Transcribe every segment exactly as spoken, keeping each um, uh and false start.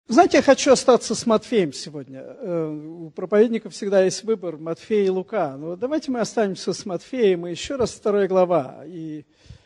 Знаете, я хочу остаться с Матфеем сегодня. У проповедника всегда есть выбор, Матфей и Лука. Но давайте мы останемся с Матфеем, и еще раз вторая глава. И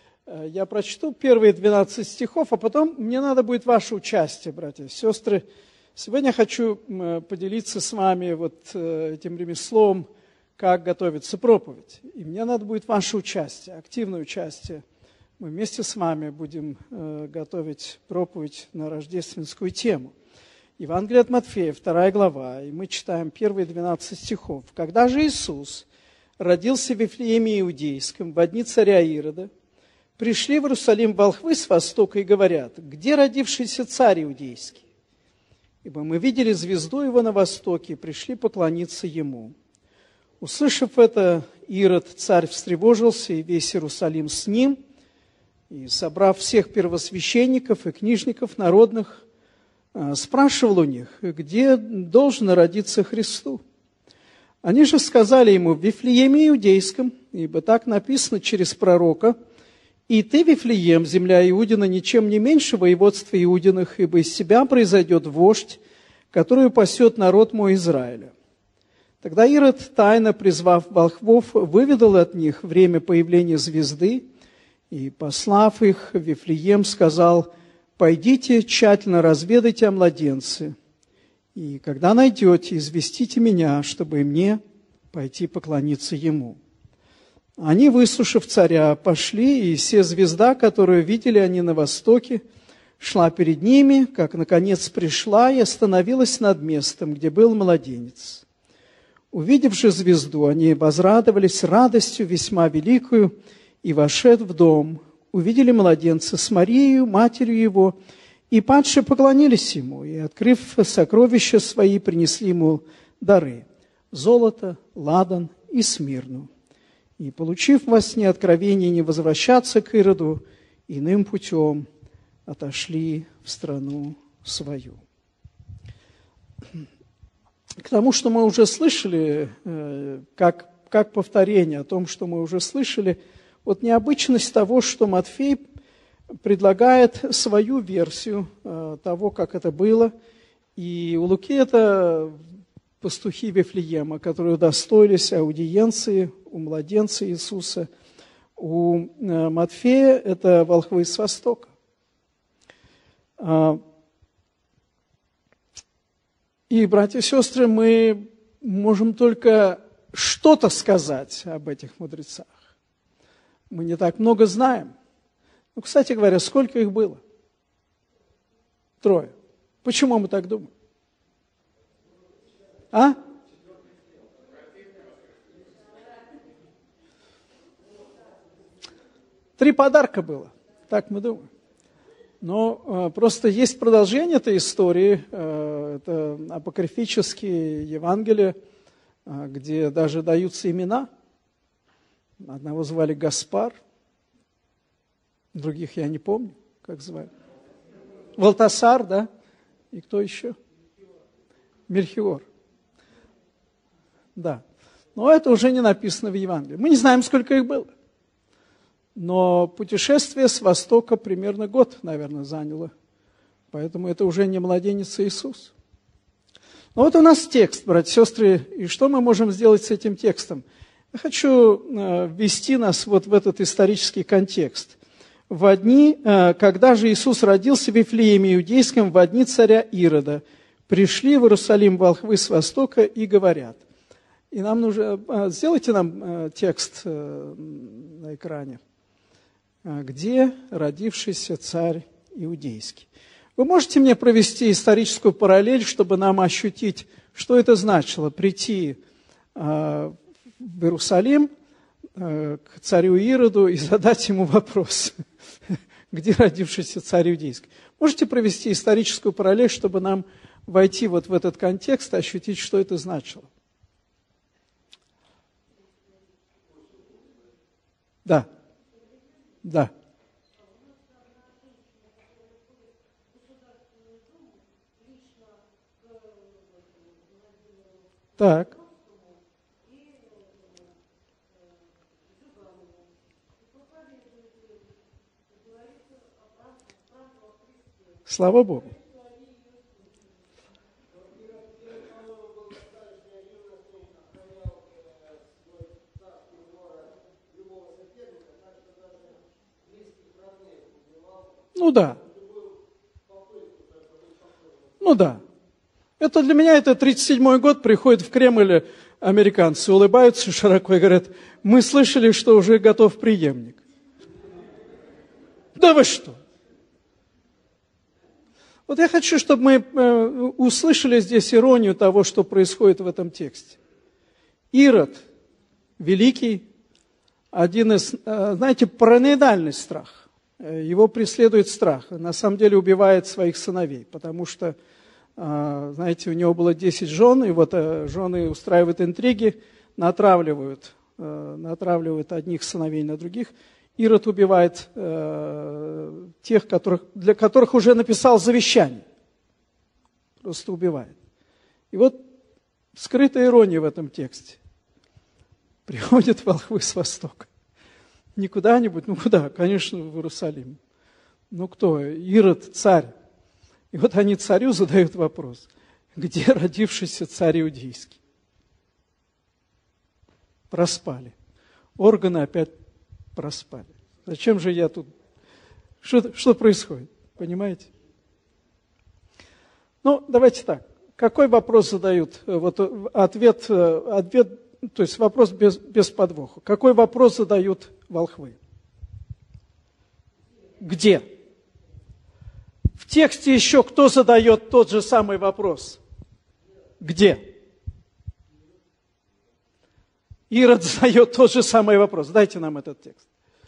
я прочту первые двенадцать стихов, а потом мне надо будет ваше участие, братья и сестры. Сегодня я хочу поделиться с вами вот этим ремеслом, как готовится проповедь. И мне надо будет ваше участие, активное участие. Мы вместе с вами будем готовить проповедь на рождественскую тему. Евангелие от Матфея, вторая глава, и мы читаем первые двенадцать стихов. «Когда же Иисус родился в Вифлееме Иудейском, во дни царя Ирода, пришли в Иерусалим волхвы с востока и говорят: где родившийся царь Иудейский? Ибо мы видели звезду его на востоке и пришли поклониться ему». Услышав это, Ирод, царь, встревожился, и весь Иерусалим с ним, и, собрав всех первосвященников и книжников народных, спрашивал у них, где должно родиться Христу. Они же сказали ему: в Вифлееме Иудейском, ибо так написано через пророка: «И ты, Вифлеем, земля Иудина, ничем не меньше воеводства Иудиных, ибо из тебя произойдет вождь, который упасет народ мой Израиля». Тогда Ирод, тайно призвав волхвов, выведал от них время появления звезды, и, послав их в Вифлеем, сказал: «Пойдите, тщательно разведайте о младенце, и когда найдете, известите меня, чтобы и мне пойти поклониться ему». Они, выслушав царя, пошли, и се звезда, которую видели они на востоке, шла перед ними, как, наконец, пришла и остановилась над местом, где был младенец. Увидев же звезду, они возрадовались радостью весьма великою, и, вошед в дом, увидели младенца с Марией, матерью его, и падшие поклонились ему, и, открыв сокровища свои, принесли ему дары – золото, ладан и смирну. И, получив во сне откровение не возвращаться к Ироду, иным путем отошли в страну свою. К тому, что мы уже слышали, как, как повторение о том, что мы уже слышали, вот необычность того, что Матфей предлагает свою версию э, того, как это было. И у Луки это пастухи Вифлеема, которые удостоились аудиенции у младенца Иисуса. У э, Матфея это волхвы с востока. Э, и, братья и сестры, мы можем только что-то сказать об этих мудрецах. Мы не так много знаем. Ну, кстати говоря, сколько их было? Трое. Почему мы так думаем? А? Три подарка было, так мы думаем. Но э, просто есть продолжение этой истории, э, это апокрифические Евангелия, э, где даже даются имена. Одного звали Гаспар, других я не помню, как звали. Валтасар, да? И кто еще? Мельхиор. Да. Но это уже не написано в Евангелии. Мы не знаем, сколько их было. Но путешествие с востока примерно год, наверное, заняло. Поэтому это уже не младенец Иисус. Но вот у нас текст, братья и сестры, и что мы можем сделать с этим текстом? Я хочу ввести нас вот в этот исторический контекст. Во дни, когда же Иисус родился в Вифлееме Иудейском, во дни царя Ирода, пришли в Иерусалим волхвы с востока и говорят. И нам нужно, сделайте нам текст на экране. Где родившийся царь Иудейский? Вы можете мне провести историческую параллель, чтобы нам ощутить, что это значило прийти в Иерусалим к царю Ироду и задать ему вопрос, где родившийся царь Иудейский. Можете провести историческую параллель, чтобы нам войти вот в этот контекст и ощутить, что это значило? Да. Да. Так. Слава Богу. Ну да. Ну да. Это для меня это тридцать седьмой год, приходят в Кремль американцы, улыбаются широко и говорят, мы слышали, что уже готов преемник. Да вы что? Вот я хочу, чтобы мы услышали здесь иронию того, что происходит в этом тексте. Ирод великий, один из, знаете, параноидальный страх. Его преследует страх. На самом деле убивает своих сыновей, потому что, знаете, у него было десять жен, и вот жены устраивают интриги, натравливают, натравливают одних сыновей на других. Ирод убивает э, тех, которых, для которых уже написал завещание. Просто убивает. И вот скрытая ирония в этом тексте. Приходят волхвы с востока. Не куда-нибудь, ну куда? Конечно, в Иерусалим. Ну кто? Ирод, царь. И вот они царю задают вопрос. Где родившийся царь иудейский? Проспали. Органы опять проспали. Зачем же я тут? Что, что происходит? Понимаете? Ну, давайте так. Какой вопрос задают? Вот ответ, ответ то есть вопрос без, без подвоха. Какой вопрос задают волхвы? Где? В тексте еще кто задает тот же самый вопрос? Где? Ирод задает тот же самый вопрос. Дайте нам этот текст.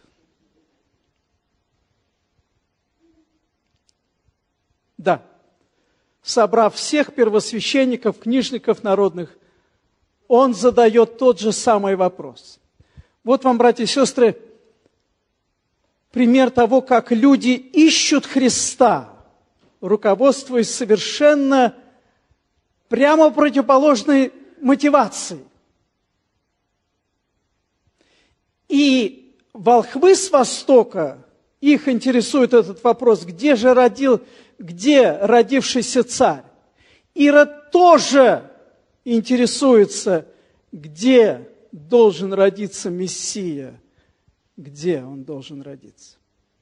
Да. Собрав всех первосвященников, книжников народных, он задает тот же самый вопрос. Вот вам, братья и сестры, пример того, как люди ищут Христа, руководствуясь совершенно прямо противоположной мотивацией. И волхвы с востока, их интересует этот вопрос, где же родил, где родившийся царь? Ирод тоже интересуется, где должен родиться Мессия, где он должен родиться.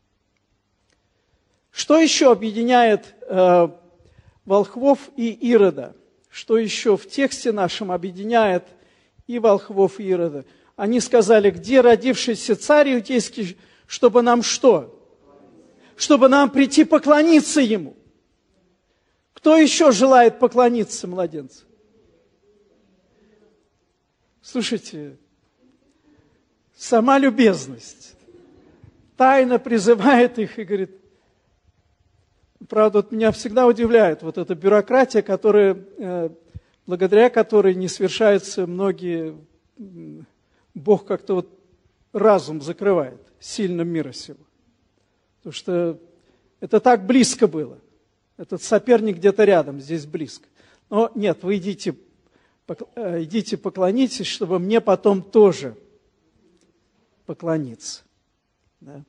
Что еще объединяет э, волхвов и Ирода? Что еще в тексте нашем объединяет и волхвов, и Ирода? Они сказали, где родившийся царь иудейский, чтобы нам что? Чтобы нам прийти поклониться ему. Кто еще желает поклониться младенцу? Слушайте, сама любезность тайно призывает их и говорит, правда, вот меня всегда удивляет вот эта бюрократия, которая, благодаря которой не свершаются многие, Бог как-то вот разум закрывает сильно мира сего. Потому что это так близко было. Этот соперник где-то рядом, здесь близко. Но нет, вы идите, идите поклонитесь, чтобы мне потом тоже поклониться. Да?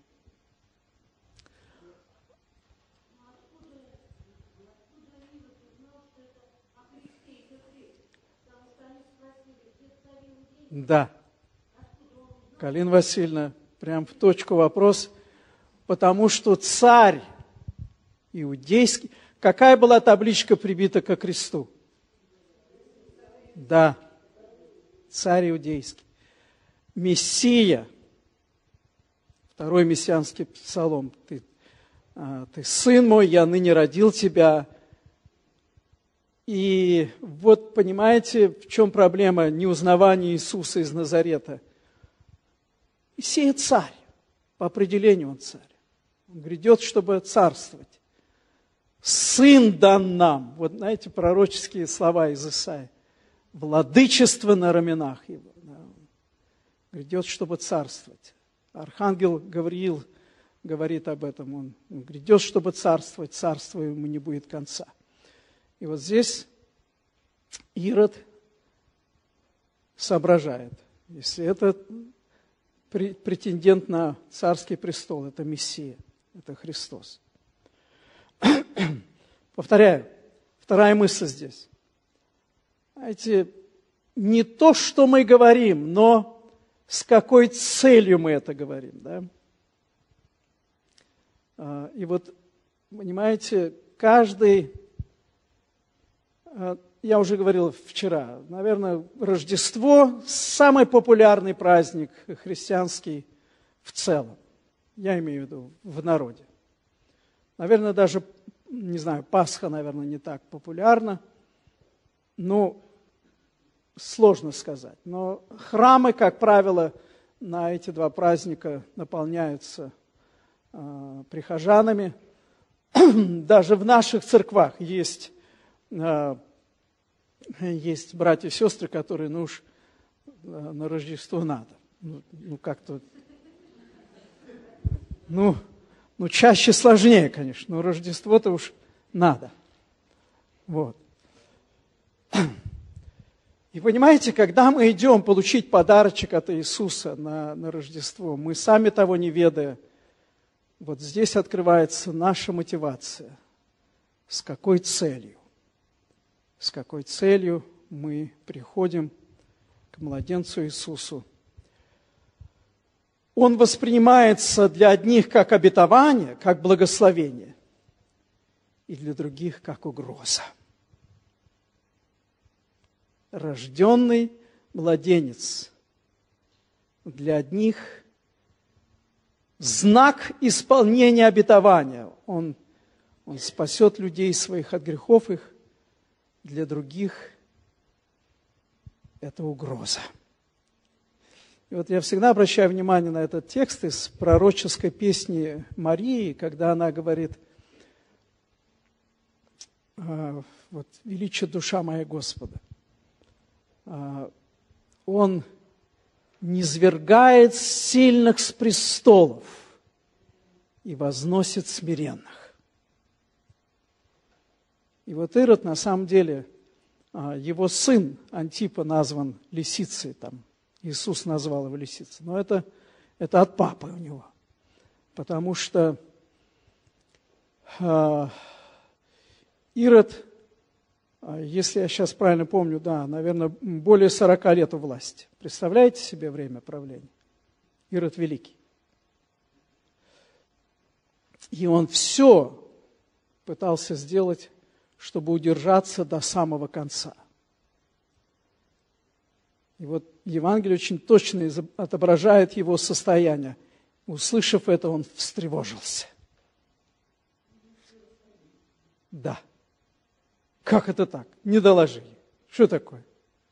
Да. Галина Васильевна, прям в точку вопрос. Потому что царь иудейский... Какая была табличка прибита ко кресту? Да. Царь иудейский. Мессия. Второй мессианский псалом. Ты, ты сын мой, я ныне родил тебя. И вот понимаете, в чем проблема неузнавания Иисуса из Назарета? Мессия царь. По определению он царь. Он грядет, чтобы царствовать. Сын дан нам. Вот знаете, пророческие слова из Исаии. Владычество на раменах его. Да. Грядет, чтобы царствовать. Архангел Гавриил говорит об этом. Он грядет, чтобы царствовать. Царство ему не будет конца. И вот здесь Ирод соображает. Если это претендент на царский престол, это Мессия, это Христос. Повторяю, вторая мысль здесь. Знаете, не то, что мы говорим, но с какой целью мы это говорим. Да? И вот, понимаете, каждый, я уже говорил вчера, наверное, Рождество – самый популярный праздник христианский в целом. Я имею в виду в народе. Наверное, даже, не знаю, Пасха, наверное, не так популярна. Ну, сложно сказать. Но храмы, как правило, на эти два праздника наполняются э, прихожанами. Даже в наших церквах есть, э, есть братья и сестры, которые, ну уж, э, на Рождество надо. Ну, ну как-то, ну, ну, чаще сложнее, конечно, но Рождество-то уж надо. Вот. И понимаете, когда мы идем получить подарочек от Иисуса на, на Рождество, мы сами того не ведая, вот здесь открывается наша мотивация. С какой целью? С какой целью мы приходим к младенцу Иисусу? Он воспринимается для одних как обетование, как благословение, и для других как угроза. Рожденный младенец для одних знак исполнения обетования. Он, он спасет людей своих от грехов их, для других это угроза. И вот я всегда обращаю внимание на этот текст из пророческой песни Марии, когда она говорит: вот, «Величие душа моя Господа». Он низвергает сильных с престолов и возносит смиренных. И вот Ирод, на самом деле, его сын Антипа назван лисицей, там Иисус назвал его лисицей, но это, это от папы у него, потому что э, Ирод, если я сейчас правильно помню, да, наверное, более сорока лет у власти. Представляете себе время правления? Ирод Великий. И он все пытался сделать, чтобы удержаться до самого конца. И вот Евангелие очень точно отображает его состояние. Услышав это, он встревожился. Да. Как это так? Не доложили. Что такое?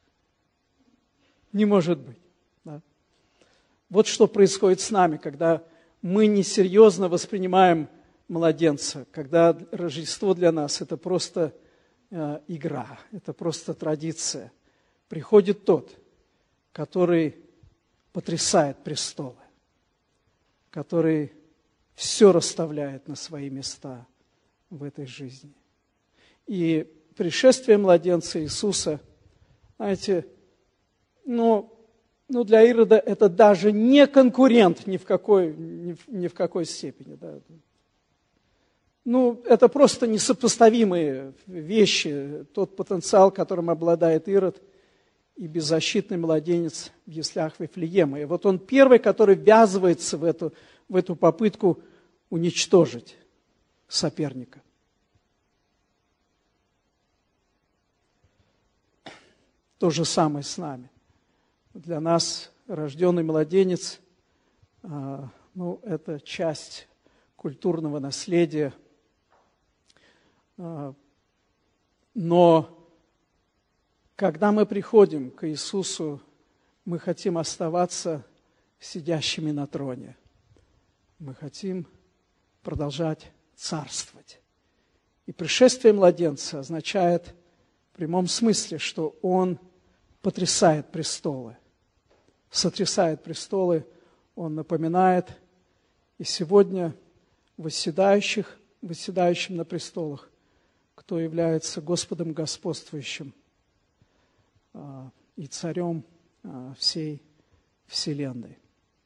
Не может быть. Да? Вот что происходит с нами, когда мы несерьезно воспринимаем младенца, когда Рождество для нас – это просто э, игра, это просто традиция. Приходит тот, который потрясает престолы, который все расставляет на свои места в этой жизни. И пришествие младенца Иисуса, знаете, ну, ну для Ирода это даже не конкурент ни в какой, ни в, ни в какой степени. Да. Ну, это просто несопоставимые вещи, тот потенциал, которым обладает Ирод, и беззащитный младенец в яслях Вифлеема. И вот он первый, который ввязывается в эту, в эту попытку уничтожить соперника. То же самое с нами. Для нас рожденный младенец, ну, это часть культурного наследия. Но когда мы приходим к Иисусу, мы хотим оставаться сидящими на троне. Мы хотим продолжать царствовать. И пришествие младенца означает в прямом смысле, что он потрясает престолы, сотрясает престолы, он напоминает и сегодня восседающих, восседающим на престолах, кто является Господом господствующим а, и царем а, всей вселенной.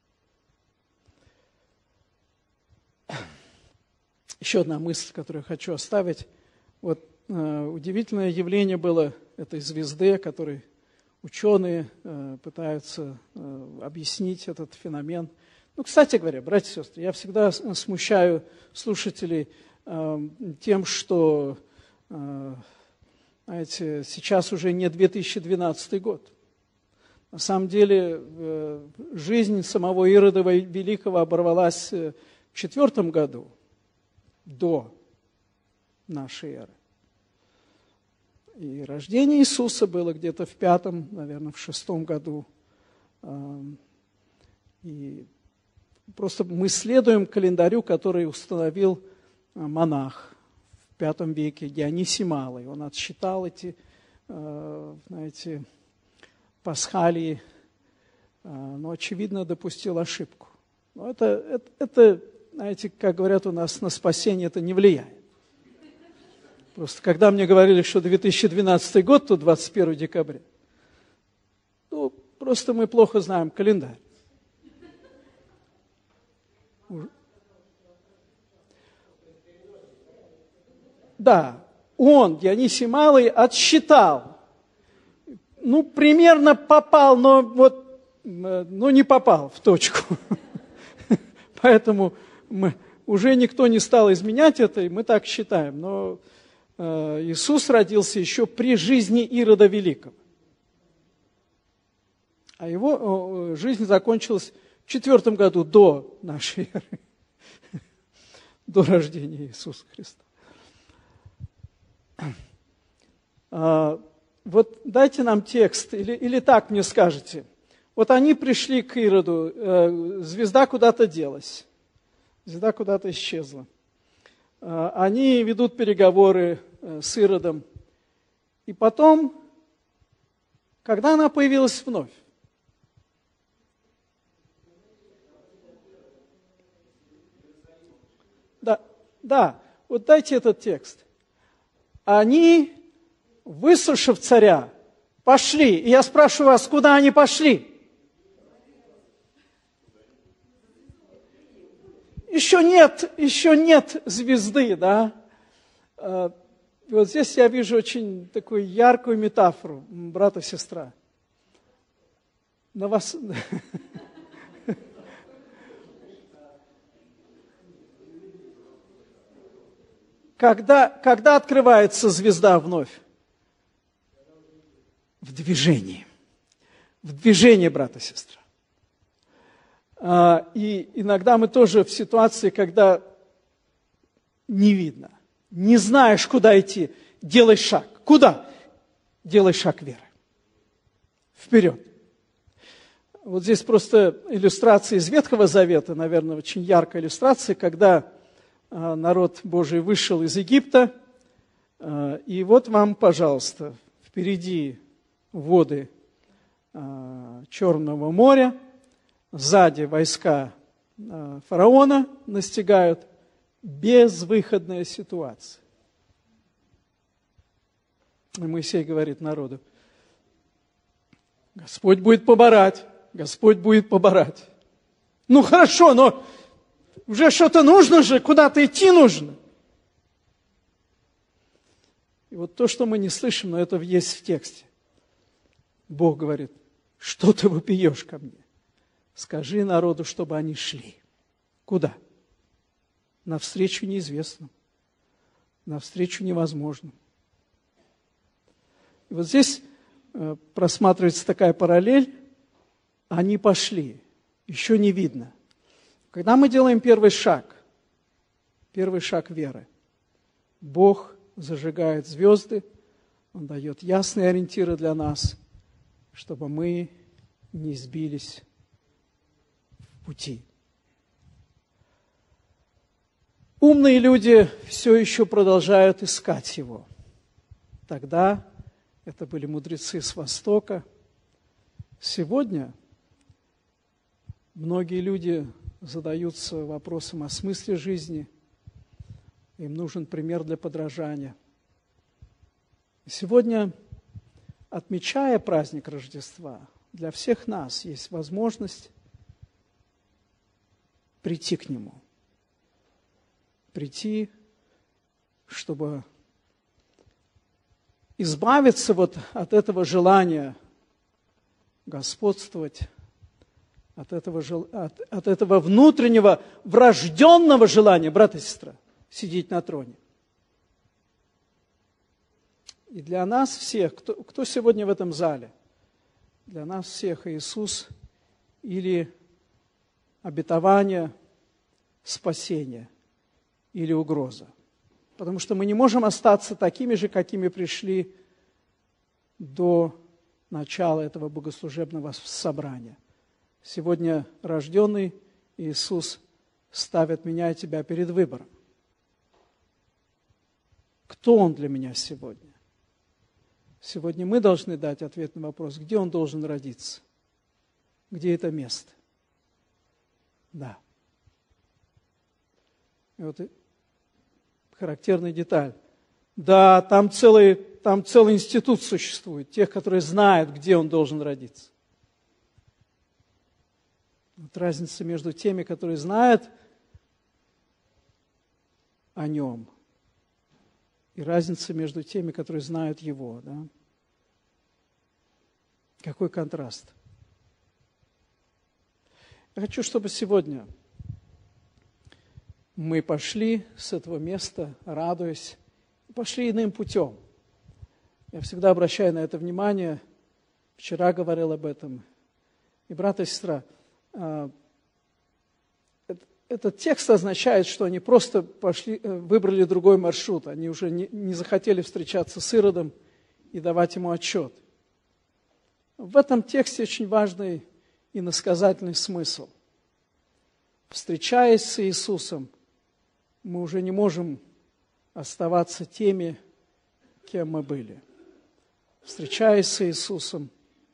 Еще одна мысль, которую я хочу оставить. Вот э, удивительное явление было этой звезды, которой ученые э, пытаются э, объяснить этот феномен. Ну, кстати говоря, братья и сестры, я всегда смущаю слушателей э, тем, что э, знаете, сейчас уже не две тысячи двенадцатый год. На самом деле э, жизнь самого Ирода Великого оборвалась в четвертом году до нашей эры. И рождение Иисуса было где-то в пятом, наверное, в шестом году. И просто мы следуем календарю, который установил монах в пятом веке, Дионисий Малый. Он отсчитал эти, знаете, пасхалии, но, очевидно, допустил ошибку. Но это, это, это, знаете, как говорят у нас, на спасение это не влияет. Просто когда мне говорили, что две тысячи двенадцатый год, то двадцать первого декабря, ну, просто мы плохо знаем календарь. Да, он, Дионисий Малый, отсчитал. Ну, примерно попал, но вот, ну, не попал в точку. Поэтому мы, уже никто не стал изменять это, и мы так считаем. Но Иисус родился еще при жизни Ирода Великого. А его жизнь закончилась в четвертом году до нашей эры, до рождения Иисуса Христа. Вот дайте нам текст, или, или так мне скажете. Вот они пришли к Ироду, звезда куда-то делась, звезда куда-то исчезла. Они ведут переговоры с Иродом. И потом, когда она появилась вновь? Да, да, вот дайте этот текст. Они, выслушав царя, пошли. И я спрашиваю вас, куда они пошли? Еще нет, еще нет звезды, да? И вот здесь я вижу очень такую яркую метафору, брат и сестра. На вас... Когда, когда открывается звезда вновь? В движении. В движении, брат и сестра. И иногда мы тоже в ситуации, когда не видно, не знаешь, куда идти, делай шаг. Куда? Делай шаг веры. Вперед. Вот здесь просто иллюстрация из Ветхого Завета, наверное, очень яркая иллюстрация, когда народ Божий вышел из Египта, и вот вам, пожалуйста, впереди воды Черного моря, сзади войска фараона настигают, безвыходная ситуация. И Моисей говорит народу: Господь будет поборать, Господь будет поборать. Ну хорошо, но уже что-то нужно же, куда-то идти нужно. И вот то, что мы не слышим, но это есть в тексте. Бог говорит: что ты вопиешь ко мне? Скажи народу, чтобы они шли. Куда? Навстречу неизвестному, навстречу невозможному. И вот здесь просматривается такая параллель. Они пошли, еще не видно. Когда мы делаем первый шаг, первый шаг веры, Бог зажигает звезды, Он дает ясные ориентиры для нас, чтобы мы не сбились в пути. Умные люди все еще продолжают искать Его. Тогда это были мудрецы с Востока. Сегодня многие люди задаются вопросом о смысле жизни. Им нужен пример для подражания. Сегодня, отмечая праздник Рождества, для всех нас есть возможность прийти к Нему. Прийти, чтобы избавиться вот от этого желания господствовать, от этого, от, от этого внутреннего врожденного желания, брат и сестра, сидеть на троне. И для нас всех, кто, кто сегодня в этом зале, для нас всех Иисус или обетование, спасение, или угроза. Потому что мы не можем остаться такими же, какими пришли до начала этого богослужебного собрания. Сегодня рожденный Иисус ставит меня и тебя перед выбором. Кто Он для меня сегодня? Сегодня мы должны дать ответ на вопрос, где Он должен родиться, где это место. Да. И вот характерная деталь. Да, там целый, там целый институт существует, тех, которые знают, где он должен родиться. Вот разница между теми, которые знают о нем, и разница между теми, которые знают его. Да? Какой контраст. Я хочу, чтобы сегодня мы пошли с этого места, радуясь, пошли иным путем. Я всегда обращаю на это внимание, вчера говорил об этом. И, брат и сестра, этот текст означает, что они просто пошли, выбрали другой маршрут, они уже не, не захотели встречаться с Иродом и давать ему отчет. В этом тексте очень важный иносказательный смысл. Встречаясь с Иисусом, мы уже не можем оставаться теми, кем мы были. Встречаясь с Иисусом,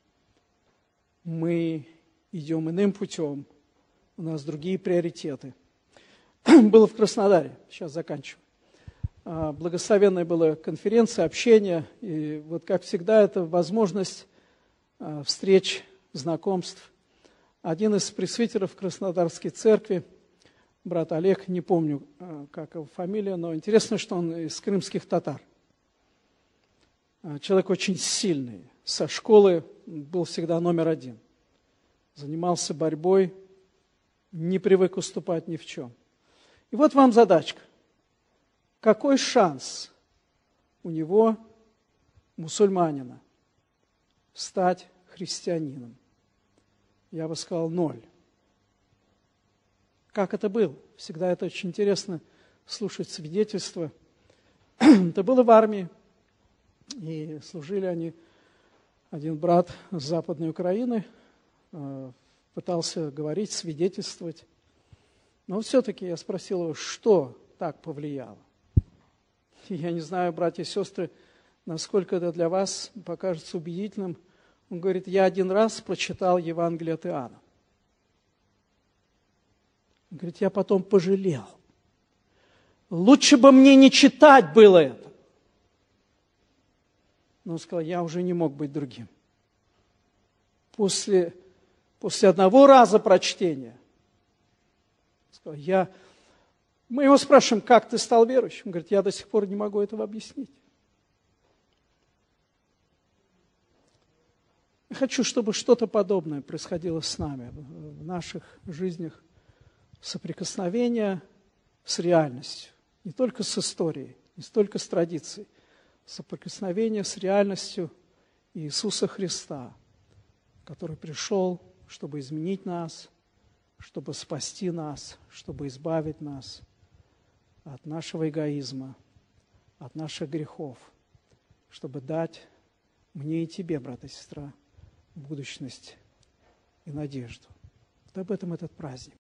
мы идем иным путем, у нас другие приоритеты. Было в Краснодаре, сейчас заканчиваю. Благословенная была конференция, общение, и вот как всегда это возможность встреч, знакомств. Один из пресвитеров Краснодарской церкви, брат Олег, не помню, как его фамилия, но интересно, что он из крымских татар. Человек очень сильный, со школы был всегда номер один. Занимался борьбой, не привык уступать ни в чем. И вот вам задачка. Какой шанс у него, мусульманина, стать христианином? Я бы сказал, ноль. Как это было? Всегда это очень интересно слушать свидетельства. Это было в армии, и служили они, один брат с Западной Украины, пытался говорить, свидетельствовать. Но все-таки я спросил его, что так повлияло? И я не знаю, братья и сестры, насколько это для вас покажется убедительным. Он говорит, я один раз прочитал Евангелие от Иоанна. Он говорит, я потом пожалел. Лучше бы мне не читать было это. Но он сказал, я уже не мог быть другим. После, после одного раза прочтения, сказал, я, мы его спрашиваем, как ты стал верующим? Он говорит, я до сих пор не могу этого объяснить. Я хочу, чтобы что-то подобное происходило с нами в наших жизнях. Соприкосновение с реальностью, не только с историей, не столько с традицией, соприкосновение с реальностью Иисуса Христа, который пришел, чтобы изменить нас, чтобы спасти нас, чтобы избавить нас от нашего эгоизма, от наших грехов, чтобы дать мне и тебе, брат и сестра, будущность и надежду. Вот об этом этот праздник.